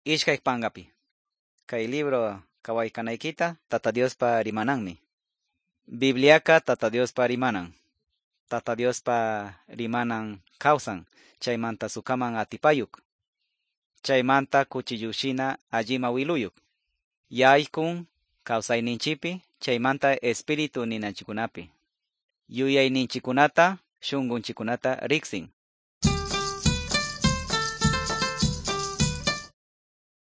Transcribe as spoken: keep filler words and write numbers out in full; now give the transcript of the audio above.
Ishkay pangapi. Kay libro kawaykanayquita Tata Diospa rimananmi. Bibliaca Tata Diospa rimanan. Tata Diospa rimanan kawsan chaymanta sukaman atipayuk. Chaymanta kuchiyushina allima wiluyuk. Yaykun kawsayninchipi chaymanta espiritu ninanchikunapi. Yuyayninchikunata shunqunchikunata riksin.